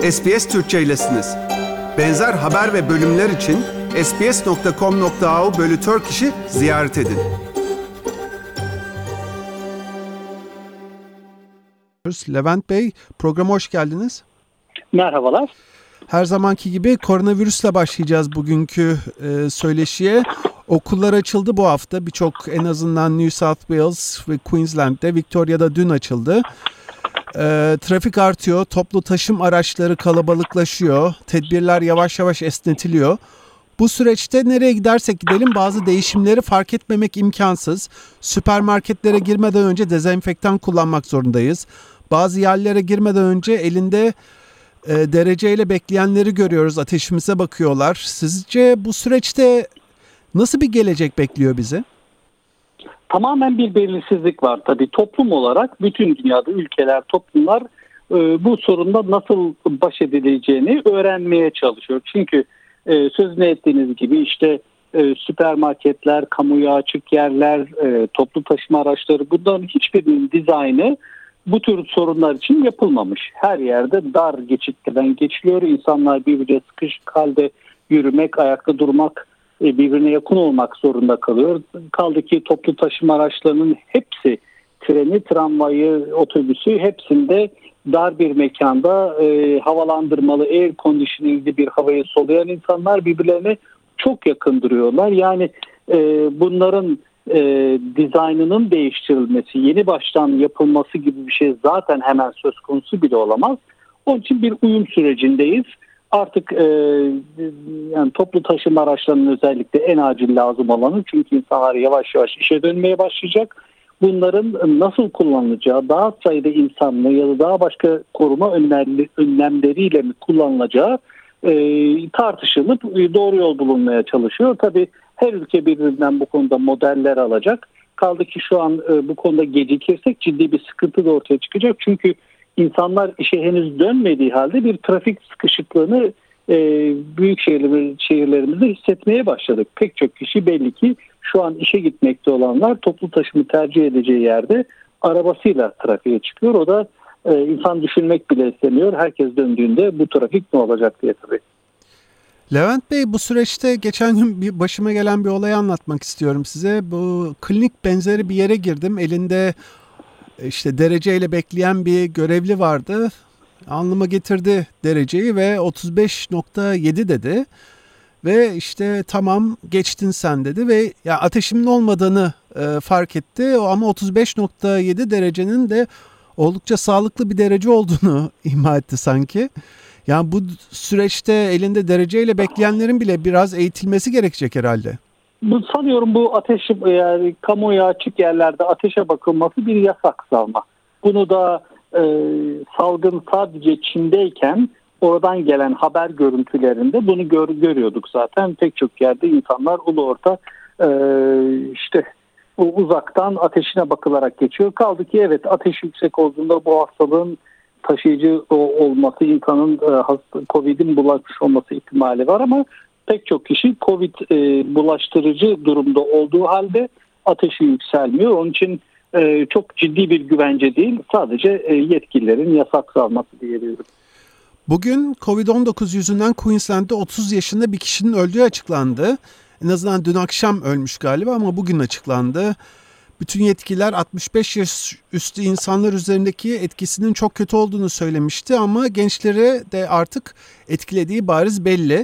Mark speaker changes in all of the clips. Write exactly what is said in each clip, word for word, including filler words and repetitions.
Speaker 1: S B S Türkçe'ylesiniz. Benzer haber ve bölümler için sbs nokta com nokta a u bölü Turkish'i ziyaret edin. Levent Bey, programa hoş geldiniz.
Speaker 2: Merhabalar.
Speaker 1: Her zamanki gibi koronavirüsle başlayacağız bugünkü e, söyleşiye. Okullar açıldı bu hafta. Birçok, en azından New South Wales ve Queensland'de, Victoria'da dün açıldı. E, trafik artıyor, toplu taşım araçları kalabalıklaşıyor, tedbirler yavaş yavaş esnetiliyor. Bu süreçte nereye gidersek gidelim bazı değişimleri fark etmemek imkansız. Süpermarketlere girmeden önce dezenfektan kullanmak zorundayız. Bazı yerlere girmeden önce elinde e, dereceyle bekleyenleri görüyoruz, ateşimize bakıyorlar. Sizce bu süreçte nasıl bir gelecek bekliyor bizi?
Speaker 2: Tamamen bir belirsizlik var tabii. Toplum olarak bütün dünyada ülkeler, toplumlar e, bu sorunla nasıl baş edileceğini öğrenmeye çalışıyor. Çünkü e, sözünü ettiğiniz gibi işte e, süpermarketler, kamuya açık yerler, e, toplu taşıma araçları, bunların hiçbirinin dizaynı bu tür sorunlar için yapılmamış. Her yerde dar geçitlerden geçiliyor. İnsanlar birbirine sıkışık halde yürümek, ayakta durmak, birbirine yakın olmak zorunda kalıyor. Kaldı ki toplu taşıma araçlarının hepsi, treni, tramvayı, otobüsü, hepsinde dar bir mekanda e, havalandırmalı, air conditioning'li bir havayı soluyan insanlar birbirlerine çok yakın duruyorlar. Yani e, bunların e, dizaynının değiştirilmesi, yeni baştan yapılması gibi bir şey zaten hemen söz konusu bile olamaz. Onun için bir uyum sürecindeyiz. Artık e, yani toplu taşıma araçlarının özellikle en acil lazım olanı, çünkü insanlar yavaş yavaş işe dönmeye başlayacak. Bunların nasıl kullanılacağı, daha sayıda insanla ya da daha başka koruma önlemleriyle mi kullanılacağı e, tartışılıp doğru yol bulunmaya çalışıyor. Tabii her ülke birbirinden bu konuda modeller alacak. Kaldı ki şu an e, bu konuda gecikirsek ciddi bir sıkıntı da ortaya çıkacak. Çünkü İnsanlar işe henüz dönmediği halde bir trafik sıkışıklığını e, büyük şehirlerimiz, şehirlerimizde hissetmeye başladık. Pek çok kişi belli ki şu an işe gitmekte olanlar toplu taşımı tercih edeceği yerde arabasıyla trafiğe çıkıyor. O da e, insan düşünmek bile istemiyor. Herkes döndüğünde bu trafik ne olacak diye tabii.
Speaker 1: Levent Bey, bu süreçte geçen gün bir başıma gelen bir olayı anlatmak istiyorum size. Bu klinik benzeri bir yere girdim. Elinde İşte dereceyle bekleyen bir görevli vardı. Alnıma getirdi dereceyi ve otuz beş nokta yedi dedi. Ve işte tamam geçtin sen dedi ve ya ateşimin olmadığını e, fark etti. Ama otuz beş nokta yedi derecenin de oldukça sağlıklı bir derece olduğunu ima etti sanki. Yani bu süreçte elinde dereceyle bekleyenlerin bile biraz eğitilmesi gerekecek herhalde.
Speaker 2: Bu, sanıyorum bu ateş, yani kamuya açık yerlerde ateşe bakılması bir yasak salma. Bunu da e, salgın sadece Çin'deyken oradan gelen haber görüntülerinde bunu gör, görüyorduk zaten. Pek çok yerde insanlar ulu orta e, işte uzaktan ateşine bakılarak geçiyor. Kaldı ki evet, ateş yüksek olduğunda bu hastalığın taşıyıcı olması, insanın e, Covid'in bulaşmış olması ihtimali var, ama pek çok kişi Covid e, bulaştırıcı durumda olduğu halde ateşi yükselmiyor. Onun için e, çok ciddi bir güvence değil, sadece e, yetkililerin yasak salması diyebilirim.
Speaker 1: Bugün kovid on dokuz yüzünden Queensland'de otuz yaşında bir kişinin öldüğü açıklandı. En azından dün akşam ölmüş galiba ama bugün açıklandı. Bütün yetkililer altmış beş yaş üstü insanlar üzerindeki etkisinin çok kötü olduğunu söylemişti ama gençlere de artık etkilediği bariz belli.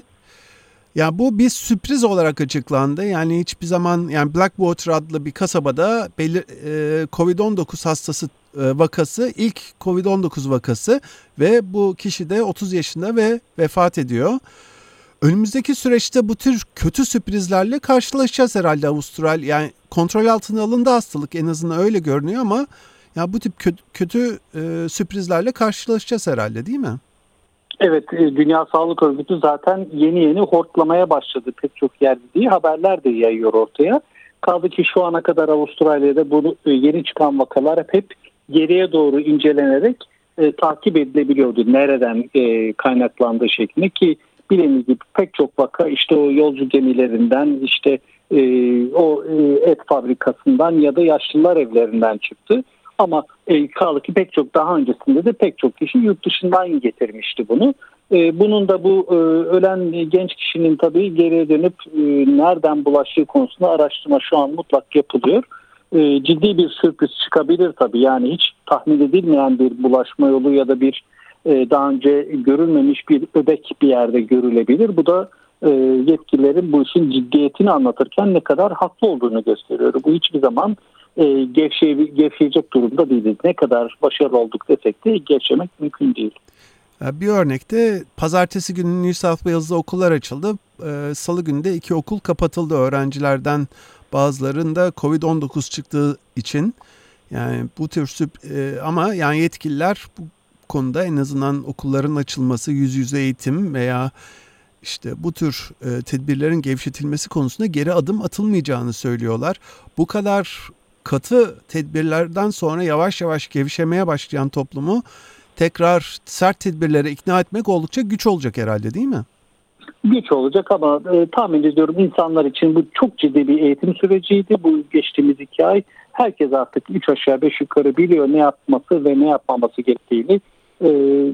Speaker 1: Ya bu bir sürpriz olarak açıklandı. Yani hiçbir zaman, yani Blackwater adlı bir kasabada belir, e, kovid on dokuz hastası e, vakası, ilk kovid on dokuz vakası ve bu kişi de otuz yaşında ve vefat ediyor. Önümüzdeki süreçte bu tür kötü sürprizlerle karşılaşacağız herhalde Avustralya. Yani kontrol altına alındı hastalık, en azından öyle görünüyor, ama ya bu tip kötü, kötü e, sürprizlerle karşılaşacağız herhalde, değil mi?
Speaker 2: Evet, Dünya Sağlık Örgütü zaten yeni yeni hortlamaya başladı pek çok yerde diye haberler de yayıyor ortaya. Kaldı ki şu ana kadar Avustralya'da bu yeni çıkan vakalar hep geriye doğru incelenerek e, takip edilebiliyordu. Nereden e, kaynaklandığı şeklinde, ki bilindiği gibi pek çok vaka işte o yolcu gemilerinden, işte e, o e, et fabrikasından ya da yaşlılar evlerinden çıktı. Ama e, kaldı ki pek çok daha öncesinde de pek çok kişi yurt dışından getirmişti bunu. E, bunun da bu e, ölen genç kişinin tabii geriye dönüp e, nereden bulaştığı konusunda araştırma şu an mutlak yapılıyor. E, ciddi bir sürpriz çıkabilir tabii. Yani hiç tahmin edilmeyen bir bulaşma yolu ya da bir e, daha önce görülmemiş bir öbek bir yerde görülebilir. Bu da e, yetkililerin bu işin ciddiyetini anlatırken ne kadar haklı olduğunu gösteriyor. Bu hiçbir zaman e, gevşeye, gevşeyecek durumda değiliz. Ne kadar başarılı olduk desek de gevşemek mümkün değil.
Speaker 1: Bir örnekte pazartesi günü New South Wales'da okullar açıldı. Ee, Salı günü de iki okul kapatıldı. Öğrencilerden bazılarında kovid on dokuz çıktığı için. Yani bu tür süp- e, ama yani yetkililer bu konuda en azından okulların açılması, yüz yüze eğitim veya işte bu tür e, tedbirlerin gevşetilmesi konusunda geri adım atılmayacağını söylüyorlar. Bu kadar katı tedbirlerden sonra yavaş yavaş gevşemeye başlayan toplumu tekrar sert tedbirlere ikna etmek oldukça güç olacak herhalde, değil mi?
Speaker 2: Güç olacak ama e, tahmin ediyorum insanlar için bu çok ciddi bir eğitim süreciydi. Bu geçtiğimiz iki ay herkes artık üç aşağı beş yukarı biliyor ne yapması ve ne yapmaması gerektiğini. E,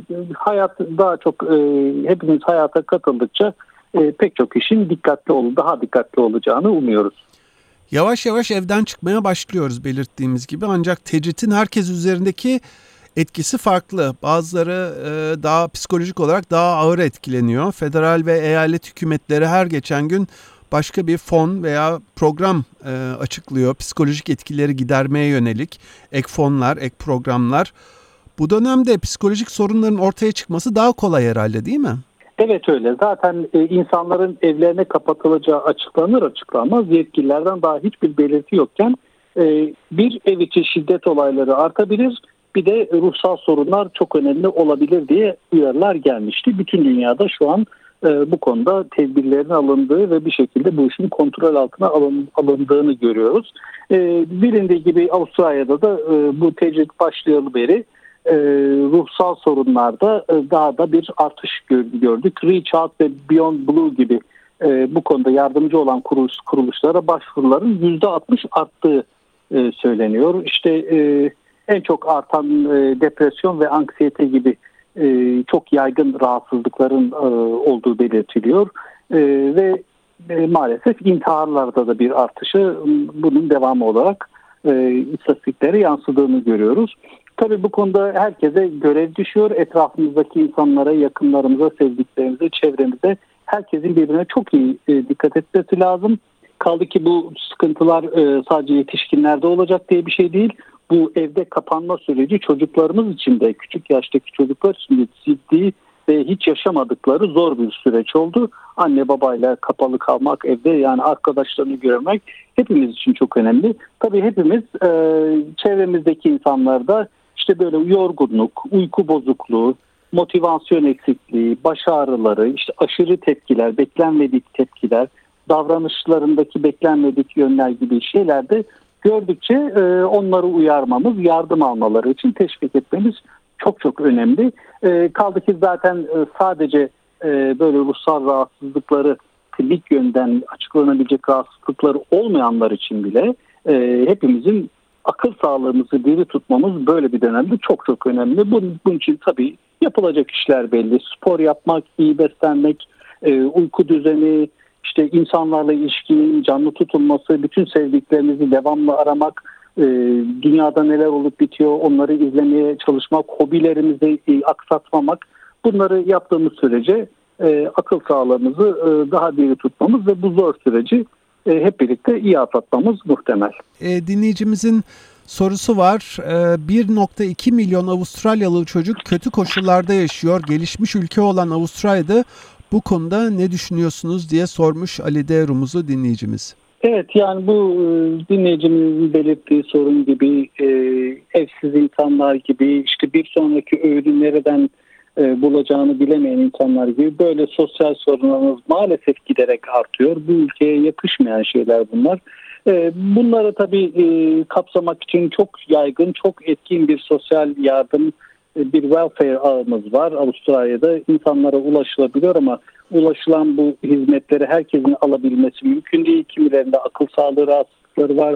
Speaker 2: hayat daha çok e, hepimiz hayata katıldıkça e, pek çok kişinin dikkatli ol, daha dikkatli olacağını umuyoruz.
Speaker 1: Yavaş yavaş evden çıkmaya başlıyoruz belirttiğimiz gibi, ancak tecritin herkes üzerindeki etkisi farklı. Bazıları e, daha psikolojik olarak daha ağır etkileniyor. Federal ve eyalet hükümetleri her geçen gün başka bir fon veya program e, açıklıyor. Psikolojik etkileri gidermeye yönelik ek fonlar, ek programlar. Bu dönemde psikolojik sorunların ortaya çıkması daha kolay herhalde, değil mi?
Speaker 2: Evet öyle. Zaten e, insanların evlerine kapatılacağı açıklanır açıklanmaz yetkililerden daha hiçbir belirti yokken e, bir ev içi şiddet olayları artabilir. Bir de ruhsal sorunlar çok önemli olabilir diye uyarılar gelmişti. Bütün dünyada şu an e, bu konuda tedbirlerin alındığı ve bir şekilde bu işin kontrol altına alın, alındığını görüyoruz. E, bilindiği gibi Avustralya'da da e, bu tecrit başlayalı beri e, ruhsal sorunlarda e, daha da bir artış gördük. Reach Out ve Beyond Blue gibi e, bu konuda yardımcı olan kuruluş, kuruluşlara başvuruların yüzde altmış arttığı e, söyleniyor. İşte e, en çok artan e, depresyon ve anksiyete gibi e, çok yaygın rahatsızlıkların e, olduğu belirtiliyor. E, ve e, maalesef intiharlarda da bir artışı bunun devamı olarak e, istatistiklere yansıdığını görüyoruz. Tabii bu konuda herkese görev düşüyor. Etrafımızdaki insanlara, yakınlarımıza, sevdiklerimize, çevremize herkesin birbirine çok iyi e, dikkat etmesi lazım. Kaldı ki bu sıkıntılar e, sadece yetişkinlerde olacak diye bir şey değil. Bu evde kapanma süreci çocuklarımız için de, küçük yaştaki çocuklar için de ciddi ve hiç yaşamadıkları zor bir süreç oldu. Anne babayla kapalı kalmak evde, yani arkadaşlarını görmek hepimiz için çok önemli. Tabii hepimiz e, çevremizdeki insanlarda işte böyle yorgunluk, uyku bozukluğu, motivasyon eksikliği, baş ağrıları, işte aşırı tepkiler, beklenmedik tepkiler, davranışlarındaki beklenmedik yönler gibi şeylerde gördükçe e, onları uyarmamız, yardım almaları için teşvik etmemiz çok çok önemli. E, kaldı ki zaten e, sadece e, böyle ruhsal rahatsızlıkları, klinik yönden açıklanabilecek rahatsızlıkları olmayanlar için bile e, hepimizin akıl sağlığımızı diri tutmamız böyle bir dönemde çok çok önemli. Bunun, bunun için tabii yapılacak işler belli. Spor yapmak, iyi beslenmek, e, uyku düzeni, İşte insanlarla ilişkinin canlı tutulması, bütün sevdiklerimizi devamlı aramak, e, dünyada neler olup bitiyor onları izlemeye çalışmak, hobilerimizi e, aksatmamak, bunları yaptığımız sürece e, akıl sağlığımızı e, daha diri tutmamız ve bu zor süreci e, hep birlikte iyi atlatmamız muhtemel.
Speaker 1: E, dinleyicimizin sorusu var. E, bir virgül iki milyon Avustralyalı çocuk kötü koşullarda yaşıyor. Gelişmiş ülke olan Avustralya'da bu konuda ne düşünüyorsunuz diye sormuş Ali D. Rumuz'u dinleyicimiz.
Speaker 2: Evet, yani bu dinleyicimizin belirttiği sorun gibi e, evsiz insanlar gibi, işte bir sonraki öğünü nereden e, bulacağını bilemeyen insanlar gibi böyle sosyal sorunlarımız maalesef giderek artıyor. Bu ülkeye yakışmayan şeyler bunlar. E, bunları tabii e, kapsamak için çok yaygın, çok etkin bir sosyal yardım, bir welfare ağımız var Avustralya'da. İnsanlara ulaşılabiliyor ama ulaşılan bu hizmetleri herkesin alabilmesi mümkün değil. Kimilerinde akıl sağlığı rahatsızlıkları var,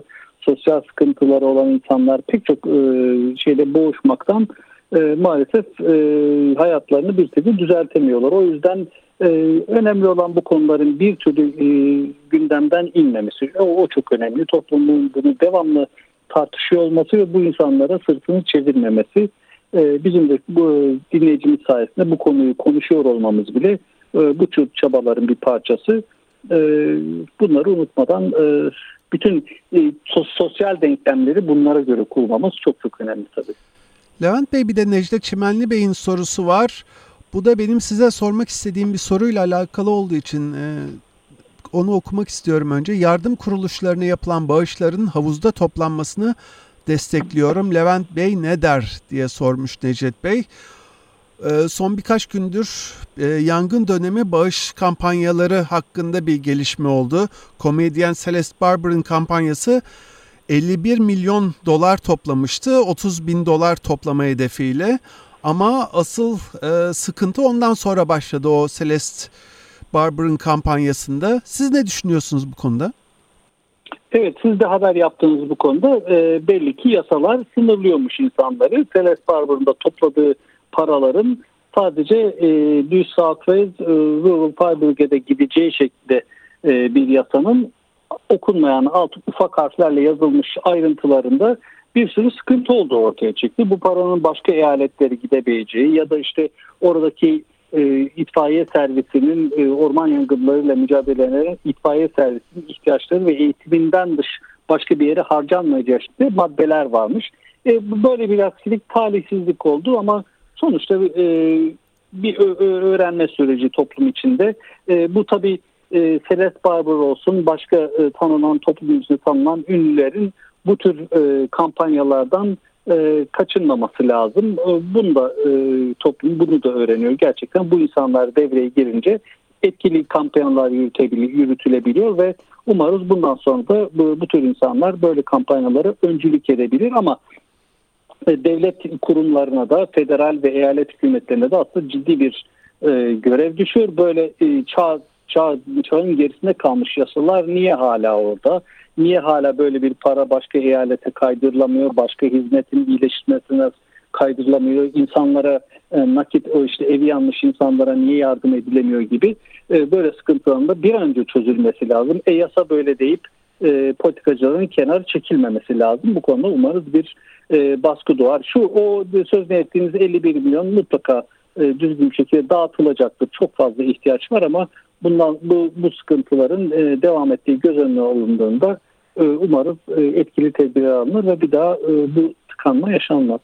Speaker 2: sosyal sıkıntıları olan insanlar pek çok e, şeyde boğuşmaktan e, maalesef e, hayatlarını bir türlü düzeltemiyorlar. O yüzden e, önemli olan bu konuların bir türlü e, gündemden inmemesi. O, o çok önemli. Toplumun bunu devamlı tartışıyor olması ve bu insanlara sırtını çevirmemesi. E, bizim de bu dinleyicimiz sayesinde bu konuyu konuşuyor olmamız bile e, bu tür çabaların bir parçası. E, bunları unutmadan e, bütün e, sosyal denklemleri bunlara göre kurmamız çok çok önemli tabii.
Speaker 1: Levent Bey, bir de Necdet Çimenli Bey'in sorusu var. Bu da benim size sormak istediğim bir soruyla alakalı olduğu için e, onu okumak istiyorum önce. Yardım kuruluşlarına yapılan bağışların havuzda toplanmasını destekliyorum. Levent Bey ne der diye sormuş Necdet Bey. E, son birkaç gündür e, yangın dönemi bağış kampanyaları hakkında bir gelişme oldu. Komedyen Celeste Barber'ın kampanyası elli bir milyon dolar toplamıştı. otuz bin dolar toplama hedefiyle. Ama asıl e, sıkıntı ondan sonra başladı o Celeste Barber'ın kampanyasında. Siz ne düşünüyorsunuz bu konuda?
Speaker 2: Evet, siz de haber yaptığınız bu konuda e, belli ki yasalar sınırlıyormuş insanları. Celeste Barber'ın da topladığı paraların sadece e, New South Wales e, Rural Fire Brigade gideceği şekilde e, bir yasanın okunmayan alt ufak harflerle yazılmış ayrıntılarında bir sürü sıkıntı olduğu ortaya çıktı. Bu paranın başka eyaletlere gidebileceği ya da işte oradaki e, itfaiye servisinin e, orman yangınlarıyla mücadele eden itfaiye servisinin ihtiyaçları ve eğitiminden dış başka bir yere harcanmayacağı şekilde maddeler varmış. E, böyle bir aksilik, talihsizlik oldu ama sonuçta e, bir öğrenme süreci toplum içinde. E, bu tabii e, Celeste Barber olsun, başka e, tanınan, toplum içinde tanınan ünlülerin bu tür e, kampanyalardan e, kaçınmaması lazım. E, bunu da e, toplum bunu da öğreniyor. Gerçekten bu insanlar devreye girince etkili kampanyalar yürütülebiliyor ve umarız bundan sonra da bu, bu tür insanlar böyle kampanyalara öncülük edebilir ama devlet kurumlarına da federal ve eyalet hükümetlerine de aslında ciddi bir e, görev düşüyor. Böyle e, çağ, çağ, çağın gerisinde kalmış yasalar niye hala orada? Niye hala böyle bir para başka eyalete kaydırılamıyor? Başka hizmetin iyileşmesine kaydırılamıyor? İnsanlara e, nakit, o işte evi yanlış insanlara niye yardım edilemiyor gibi e, böyle sıkıntıların da bir an önce çözülmesi lazım. E yasa böyle deyip e, politikacıların kenara çekilmemesi lazım. Bu konuda umarız bir e, baskı doğar. Şu o sözünü ettiğiniz elli bir milyon mutlaka e, düzgün bir şekilde dağıtılacaktır. Çok fazla ihtiyaç var ama bundan bu, bu sıkıntıların e, devam ettiği göz önüne alındığında e, umarız e, etkili tedbirler alınır ve bir daha e, bu tıkanma yaşanmaz.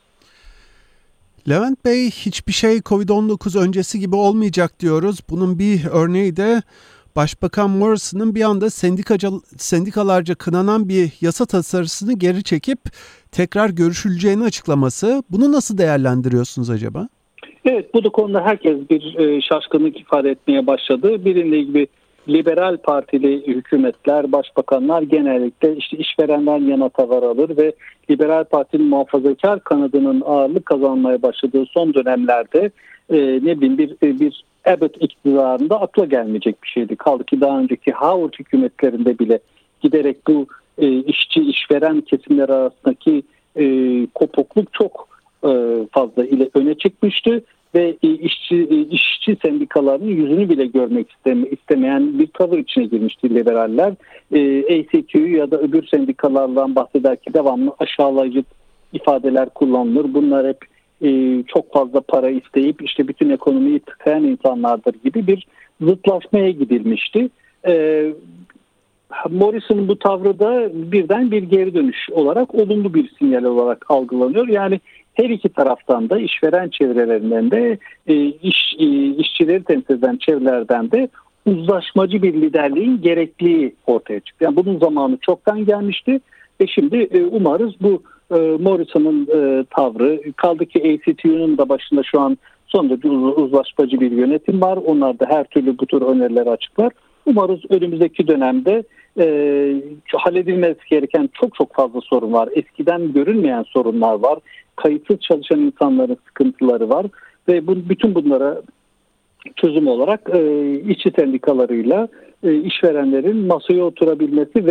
Speaker 1: Levent Bey, hiçbir şey kovid on dokuz öncesi gibi olmayacak diyoruz. Bunun bir örneği de Başbakan Morrison'ın bir anda sendikacı, sendikalarca kınanan bir yasa tasarısını geri çekip tekrar görüşüleceğini açıklaması. Bunu nasıl değerlendiriyorsunuz acaba?
Speaker 2: Evet, bu da konuda herkes bir e, şaşkınlık ifade etmeye başladı. Bilindiği gibi liberal partili hükümetler, başbakanlar genellikle işte işverenden yana tavır alır ve liberal partinin muhafazakar kanadının ağırlık kazanmaya başladığı son dönemlerde e, ne bileyim bir bir Abbott iktidarında akla gelmeyecek bir şeydi. Kaldı ki daha önceki Howard hükümetlerinde bile giderek bu e, işçi işveren kesimler arasındaki e, kopukluk çok e, fazla ile öne çıkmıştı ve e, işçi e, işçi sendikalarının yüzünü bile görmek isteme, istemeyen bir tavır içine girmişti liberaller. E, A C T U ya da öbür sendikalardan bahsederken devamlı aşağılayıcı ifadeler kullanılır. Bunlar hep e, çok fazla para isteyip işte bütün ekonomiyi tıkayan insanlardır gibi bir zıtlaşmaya gidilmişti. E, Morrison'un bu tavrı da birden bir geri dönüş olarak olumlu bir sinyal olarak algılanıyor. Yani her iki taraftan da işveren çevrelerinden de e, iş e, işçileri temsil eden çevrelerden de uzlaşmacı bir liderliğin gerekliliği ortaya çıktı. Yani bunun zamanı çoktan gelmişti ve şimdi e, umarız bu e, Morrison'un e, tavrı, kaldı ki A C T U'nun da başında şu an son derece uzlaşmacı bir yönetim var. Onlar da her türlü bu tür önerileri açıklar. Umarız önümüzdeki dönemde e, halledilmesi gereken çok çok fazla sorun var. Eskiden görünmeyen sorunlar var. Kayıtsız çalışan insanların sıkıntıları var ve bu, bütün bunlara çözüm olarak e, işçi sendikalarıyla e, işverenlerin masaya oturabilmesi ve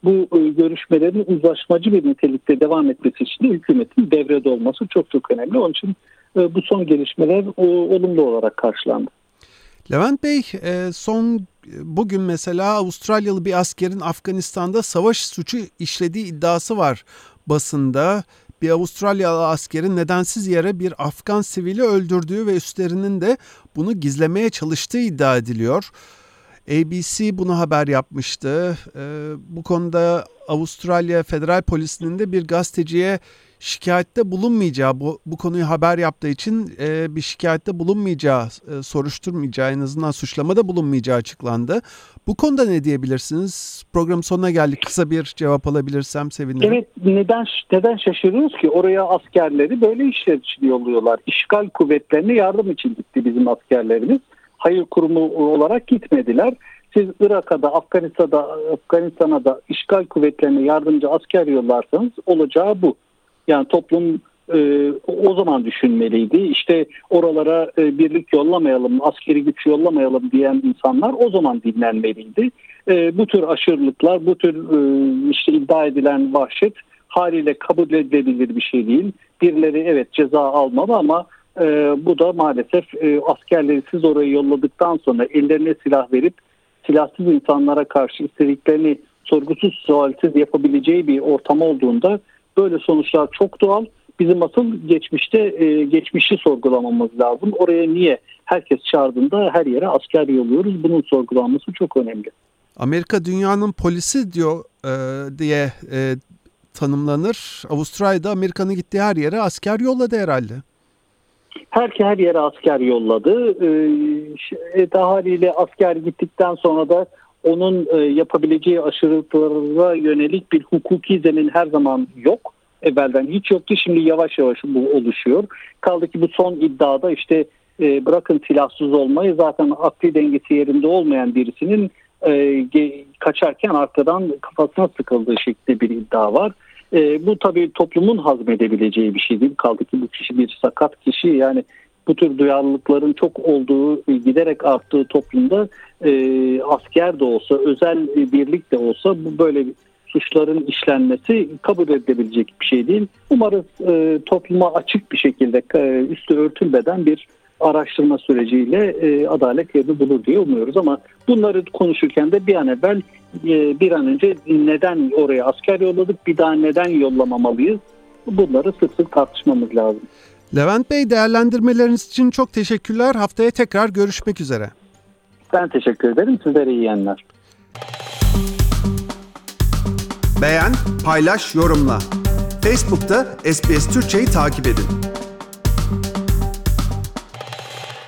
Speaker 2: bu e, görüşmelerin uzlaşmacı bir nitelikte devam etmesi için de hükümetin devrede olması çok çok önemli. Onun için e, bu son gelişmeler o, olumlu olarak karşılandı.
Speaker 1: Levent Bey, e, son bugün mesela Avustralyalı bir askerin Afganistan'da savaş suçu işlediği iddiası var basında. Bir Avustralyalı askerin nedensiz yere bir Afgan sivili öldürdüğü ve üstlerinin de bunu gizlemeye çalıştığı iddia ediliyor. A B C bunu haber yapmıştı. Ee, bu konuda Avustralya Federal Polisi'nin de bir gazeteciye şikayette bulunmayacağı, bu, bu konuyu haber yaptığı için e, bir şikayette bulunmayacağı, e, soruşturmayacağı, en azından suçlamada bulunmayacağı açıklandı. Bu konuda ne diyebilirsiniz? Programın sonuna geldik. Kısa bir cevap alabilirsem sevinirim.
Speaker 2: Evet, neden neden şaşırıyoruz ki? Oraya askerleri böyle işler için yolluyorlar. İşgal kuvvetlerine yardım için gitti bizim askerlerimiz. Hayır kurumu olarak gitmediler. Siz Irak'a da Afganistan'da, Afganistan'a da işgal kuvvetlerine yardımcı asker yollarsanız olacağı bu. Yani toplum e, o zaman düşünmeliydi. İşte oralara e, birlik yollamayalım, askeri güç yollamayalım diyen insanlar o zaman dinlenmeliydi. E, bu tür aşırılıklar, bu tür e, işte iddia edilen vahşet haliyle kabul edilebilir bir şey değil. Birileri evet ceza almalı ama e, bu da maalesef e, askerleri siz oraya yolladıktan sonra ellerine silah verip silahsız insanlara karşı istediklerini sorgusuz sualsiz yapabileceği bir ortam olduğunda böyle sonuçlar çok doğal. Bizim asıl geçmişte e, geçmişi sorgulamamız lazım. Oraya niye herkes çağırdığında her yere asker yolluyoruz? Bunun sorgulanması çok önemli.
Speaker 1: Amerika dünyanın polisi diyor e, diye e, tanımlanır. Avustralya'da Amerika'nın gittiği her yere asker yolladı herhalde.
Speaker 2: Herki her yere asker yolladı. Ee, haliyle asker gittikten sonra da onun e, yapabileceği aşırılıklara yönelik bir hukuki zemin her zaman yok. Evvelden hiç yoktu. Şimdi yavaş yavaş bu oluşuyor. Kaldı ki bu son iddiada işte e, bırakın silahsız olmayı, zaten akli dengesi yerinde olmayan birisinin e, ge, kaçarken arkadan kafasına sıkıldığı şeklinde bir iddia var. E, bu tabii toplumun hazmedebileceği bir şey değil. Kaldı ki bu kişi bir sakat kişi, yani bu tür duyarlılıkların çok olduğu, giderek arttığı toplumda e, asker de olsa, özel birlik de olsa bu böyle suçların işlenmesi kabul edilebilecek bir şey değil. Umarız e, topluma açık bir şekilde e, üstü örtülmeden bir araştırma süreciyle e, adalet yerini bulur diye umuyoruz. Ama bunları konuşurken de bir an evvel e, bir an önce neden oraya asker yolladık, bir daha neden yollamamalıyız? Bunları sık sık tartışmamız lazım.
Speaker 1: Levent Bey, değerlendirmeleriniz için çok teşekkürler. Haftaya tekrar görüşmek üzere.
Speaker 2: Ben teşekkür ederim. Sizlere iyi yayınlar.
Speaker 1: Beğen, paylaş, yorumla. Facebook'ta S B S Türkçe'yi takip edin.